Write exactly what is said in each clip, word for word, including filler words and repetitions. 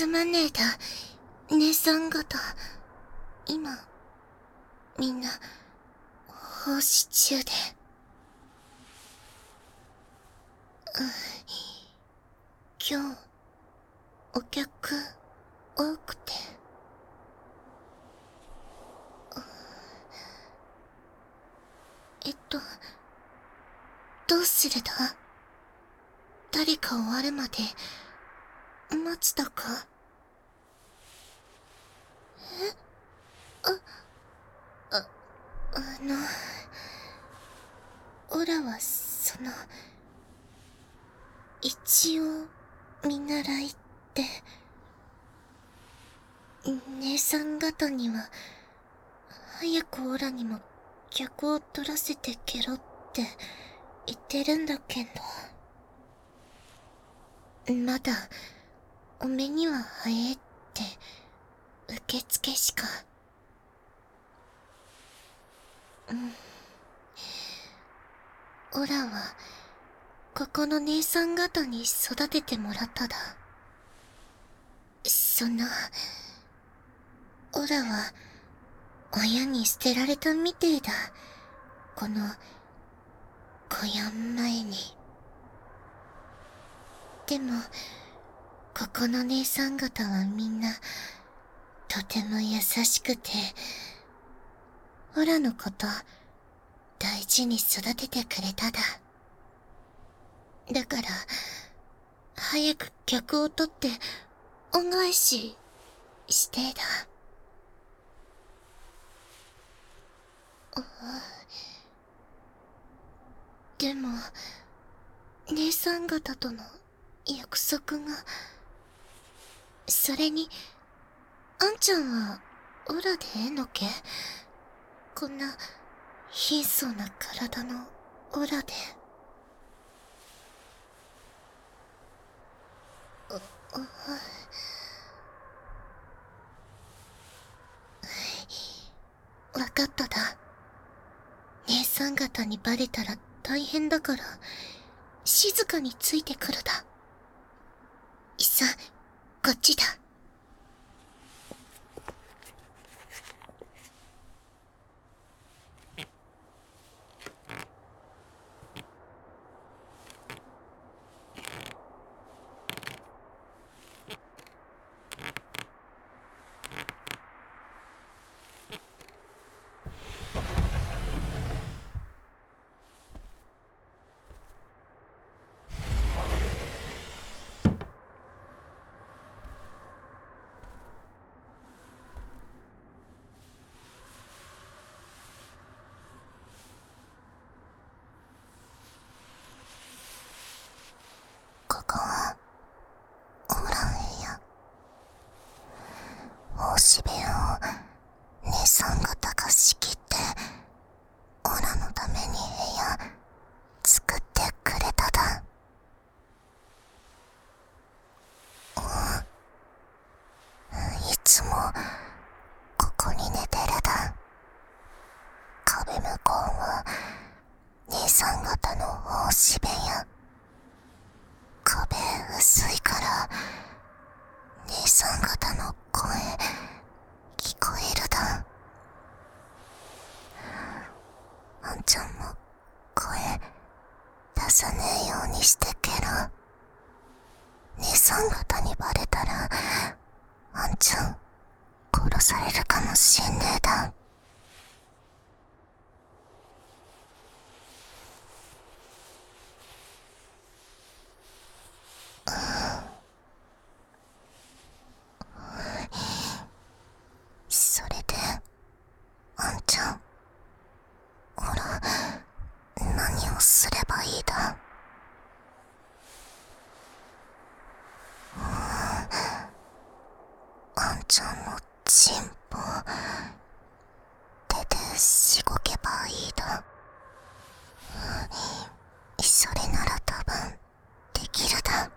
まんねえだ、姉さん方。今、みんな、奉仕中で。うん、今日、お客、多くて。えっと、どうするだ？誰か終わるまで、待つだか？え？あ、あ、あの、オラは、その、一応、見習いって、姉さん方には、早くオラにも客を取らせてけろって言ってるんだけど、まだ、お目には早えって、受付しか。うん。オラは、ここの姉さん方に育ててもらっただ。その、オラは、親に捨てられたみてえだ。この、小屋前に。でも、ここの姉さん方はみんな、とても優しくて、オラのこと、大事に育ててくれただ。だから、早く客を取って、恩返し、してえだ。でも、姉さん方との約束が、それに、あんちゃんは、オラでええのけ？こんな、貧相な体のオラで。あ、あ、わかっただ。姉さん方にバレたら大変だから、静かについてくるだ。いっさ、こっちだ。ここは、オーラン部屋。奉仕部屋を、姉さん方が仕切って、オラのために部屋、作ってくれただ。いつも、ここに寝てるだ。壁向こうは、姉さん方の奉仕部屋。壁薄いから、姉さん方の声、聞こえるだ。あんちゃんも、声、出さねえようにしてけろ。姉さん方にバレたら、あんちゃん、殺されるかもしんねえだ。それで、あんちゃん、ほら、何をすればいいだ？あんちゃんのチンポ、手でしごけばいいだ。それなら多分、できるだ。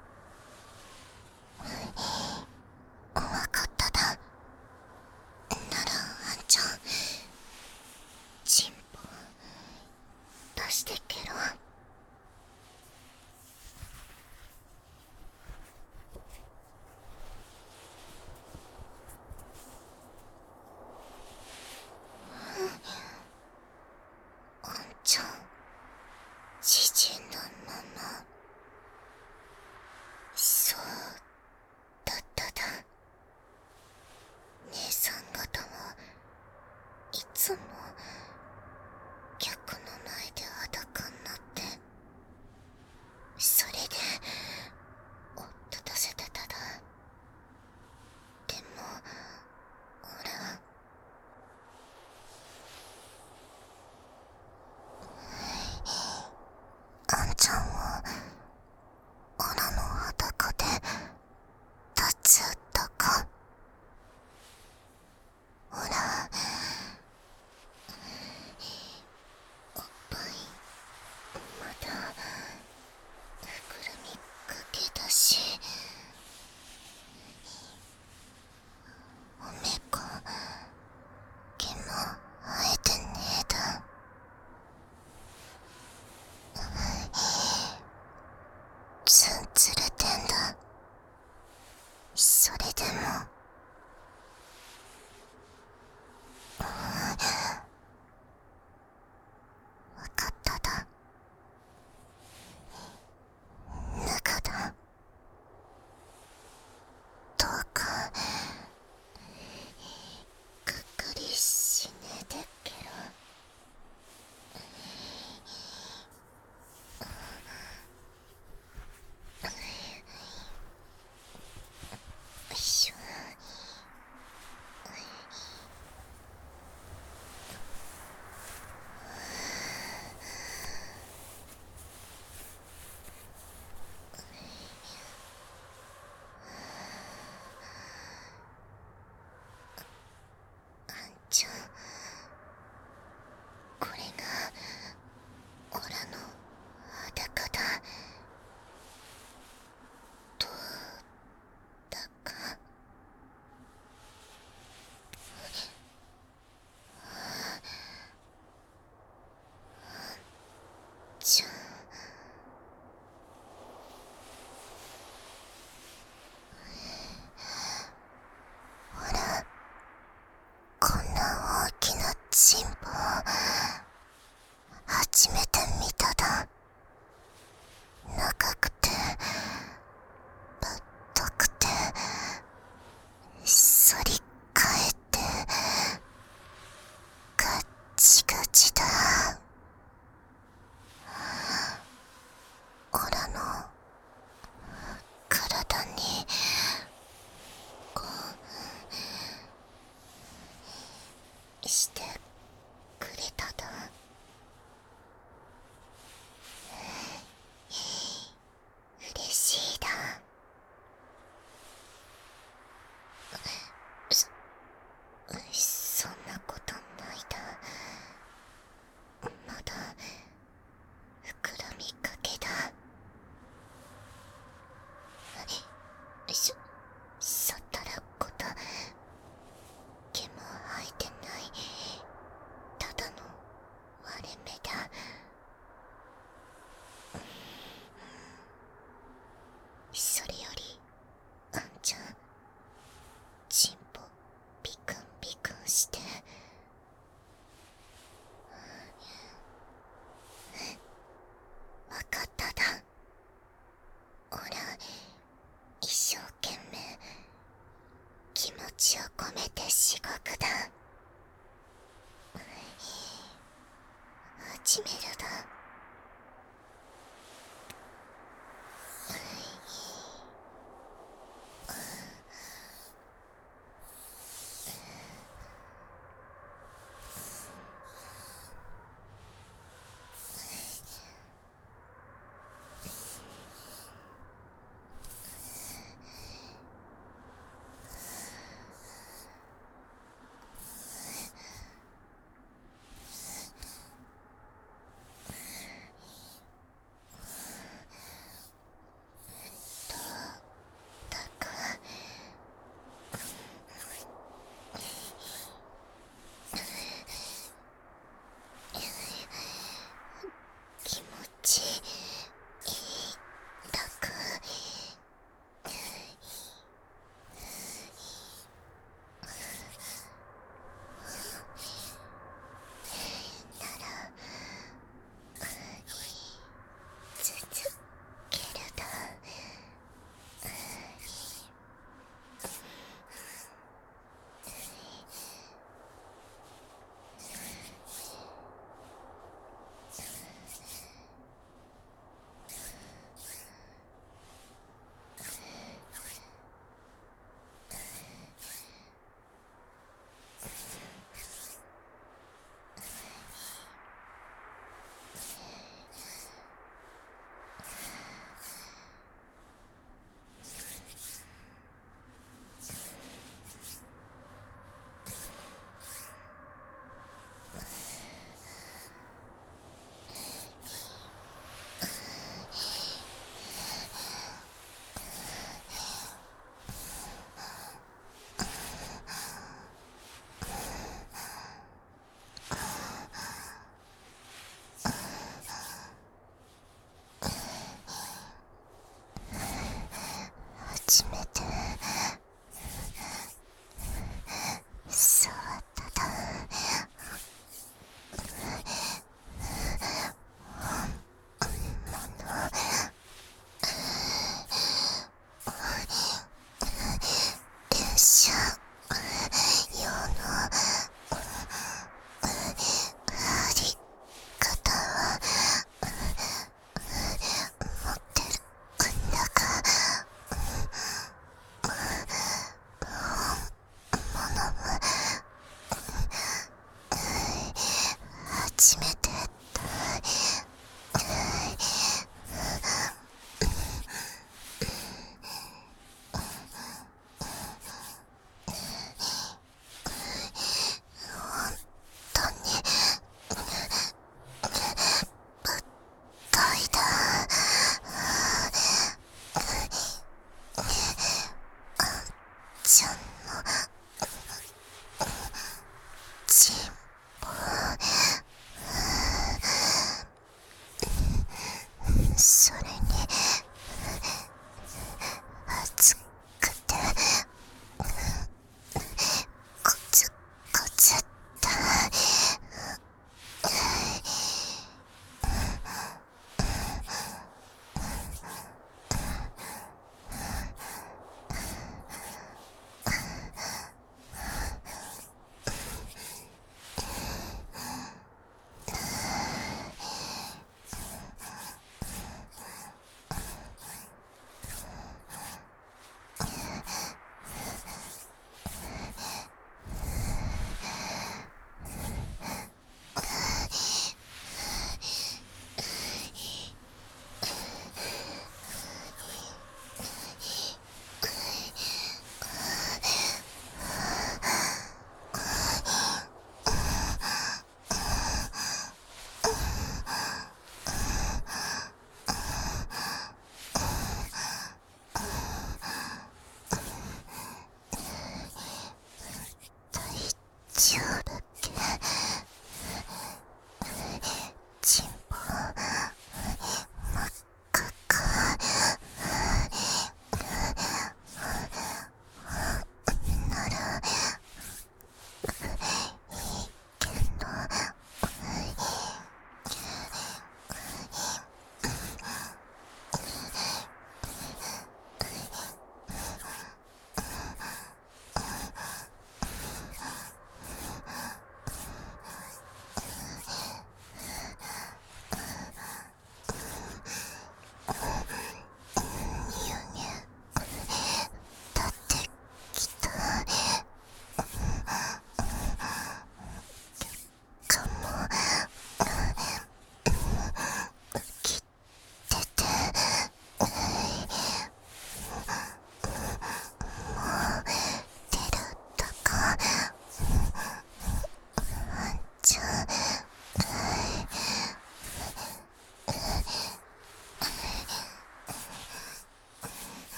わかっただ。ならあんちゃん、チンポ、出してけろ。 そも客の前で裸になって、それでおっと出せてただ。でも俺はあんちゃんはオラの裸で立つったか。オラおっぱいまだ膨らみかけだし、おめこ毛も生えてねえだ。ツンつれてんだ。それでもわかっただ。脱ぐだ。どうかがっかりしねえでっけろ。よいしょ。あんちゃん、これがオラの裸だ。どうだか。じゃあほら、こんな大きなチンポ初めて見ただ。長くてぶっとくて反り返ってガッチガチだ。オラの体にこうしてくれただ。嬉しいだ。そ、そんなことないだ。まだ膨らみかけだ。しょ、そったらこと、毛も生えてない、ただの割れ目だ。それよりあんちゃん、チンポビクンビクンしてわかっただ。オラ一生懸命気持ちを込めてしごくだ。始めるだ。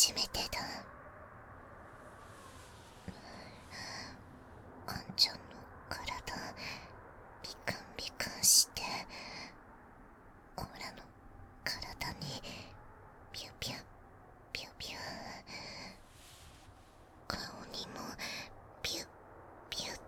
初めてだ。あんちゃんの体ビクンビクンしてオラの体にピュピュピュピュ、顔にもピュピュって。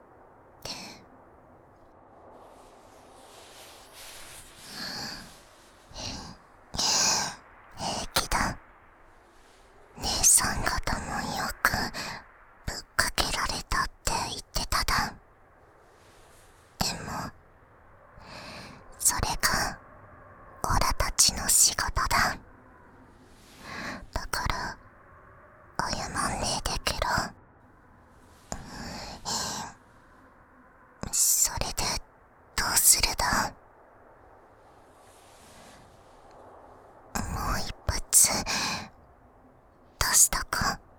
平気だ。姉さん方もよくぶっかけられたって言ってただ。でもそれがオラたちの仕事だ。だから謝んねえでけろ。それでどうするだ。もう一発出したか。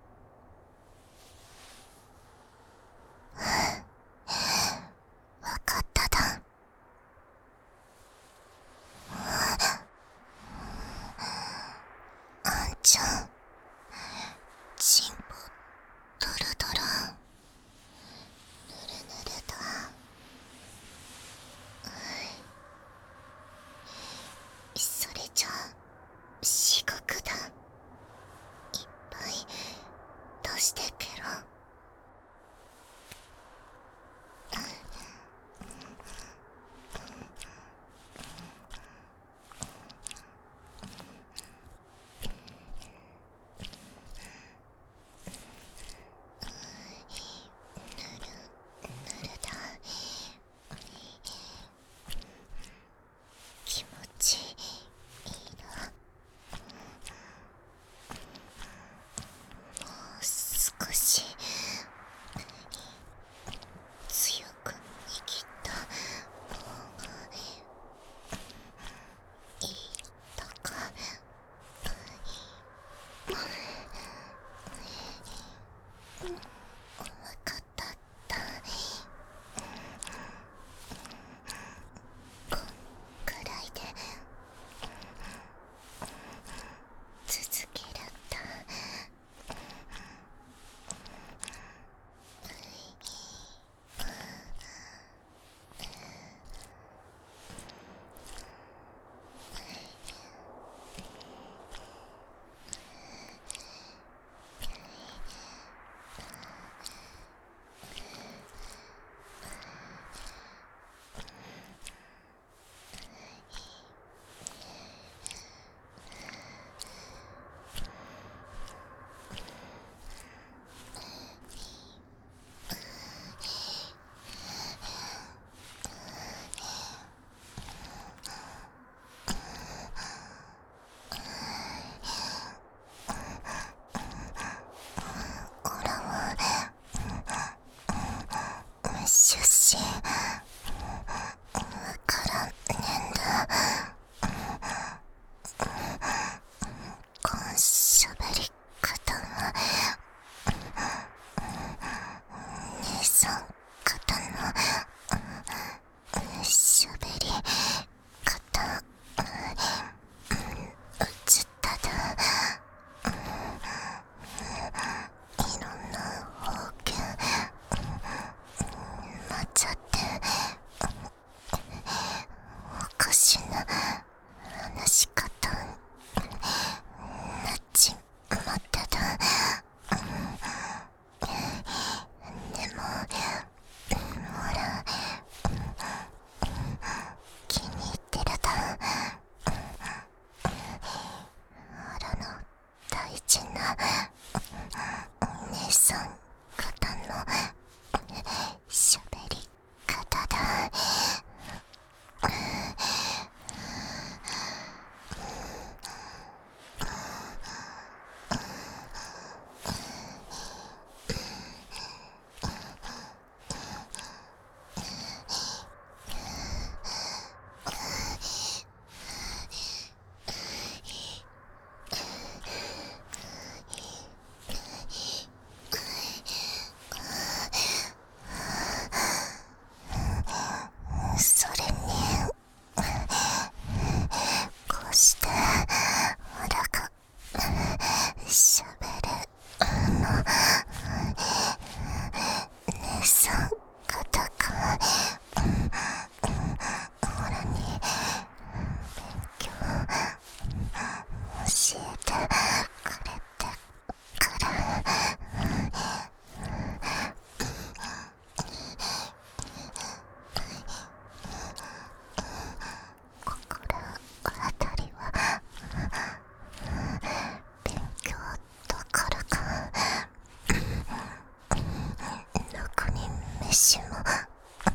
飯もあ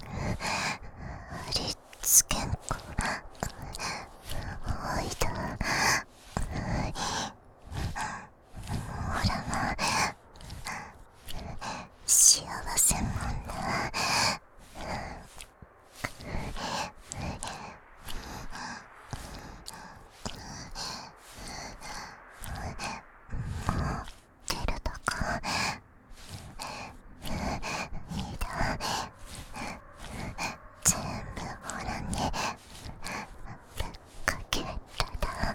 りつけんこおいだほらま幸せもんな出るとこいいだ全部ほらにぶっかけただ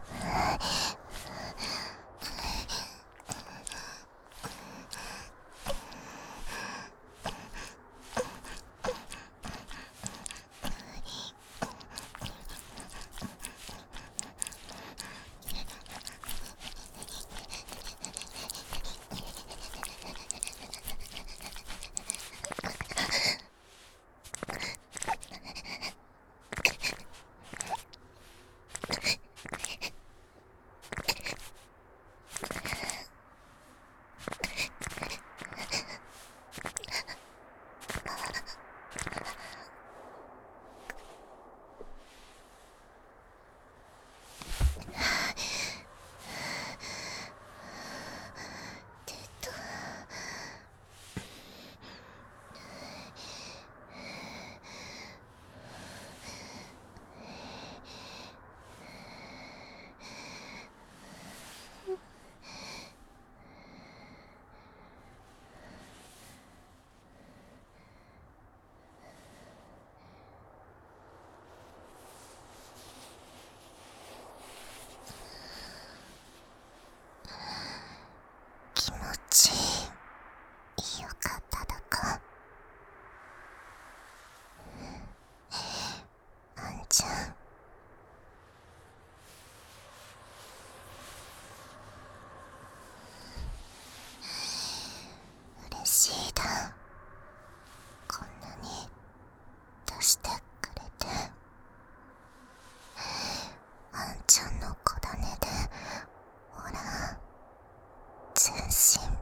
気持ちいいよかっただかあんちゃん嬉しいだこんなに出してくれてあんちゃんの子種でほら全身